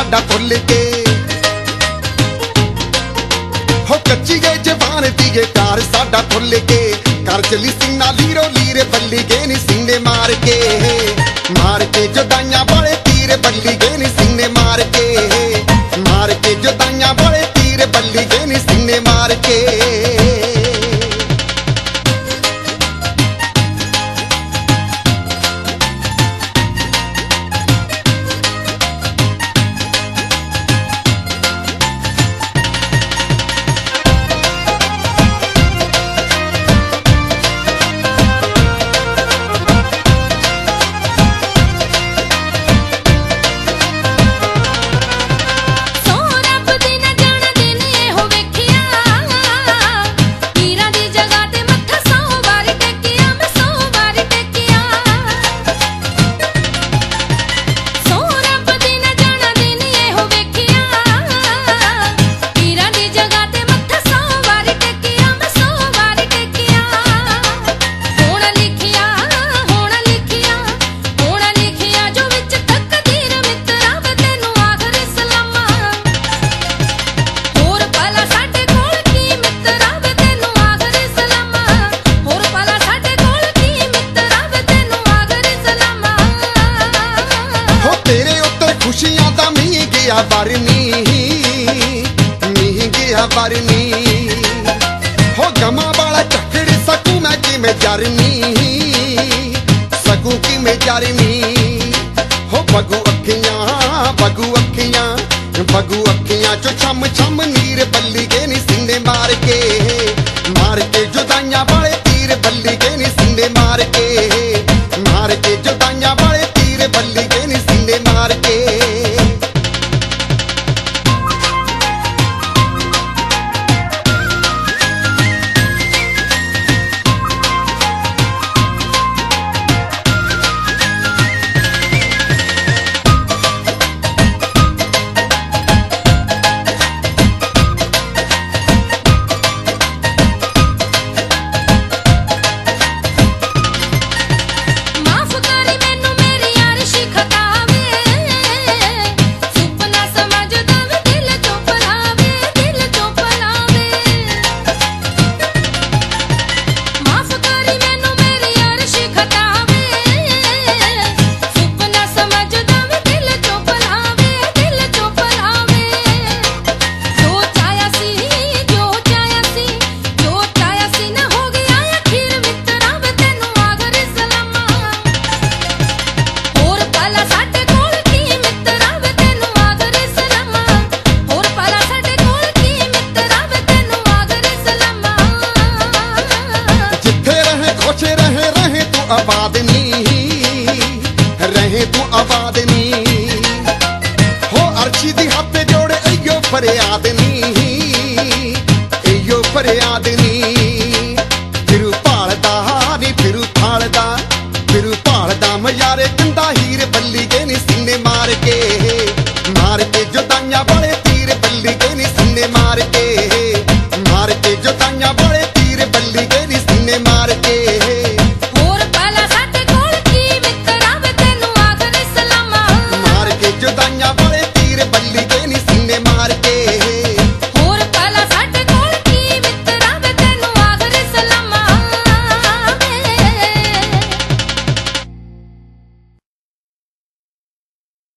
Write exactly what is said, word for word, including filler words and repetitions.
साडा भुल के हो कच्ची गए जवान दिए कार साडा भुल के कर चली सीना लीरो लीरे बल्ली गए नी सीने मार के मार के जुदाइयां बड़े तीर बल्ली गए नी सीने मार के मार के जुदाइयां बड़े तीर बल्ली गए नी सीने मार के बरनी मीह गया बरनी हो गमा वाला चकड़ सकू मैं कि मैं जरनी सकू कि मैं जरनी हो बगू अखियां बगू अखियां बगू अखियां चो छम छम नीर बल्ली गए नी सीने मार के मार के जुदाइयां बड़े तीर बल्ली गए नी सीने मार के मार के जुदाइयां बड़े तीर बल्ली गए नी सीने मार के आबाद नी रहे तू आबाद नी हो अर्शी दी हाथ जोड़े अयो फरियाद नी अयो फरियाद नी फिरू भालदा नी फिरू थालदा फिरू भालदा मयारे कंधा हीर बल्ली गए नी सीने मार के मार के जुदाइयां बड़े तीर बल्ली गए नी सीने मार के मार के जुदाइयां बड़े तीर बल्ली गए नी सीने मार के जुदाइयां बड़े तीर बल्ली गए नी सीने मार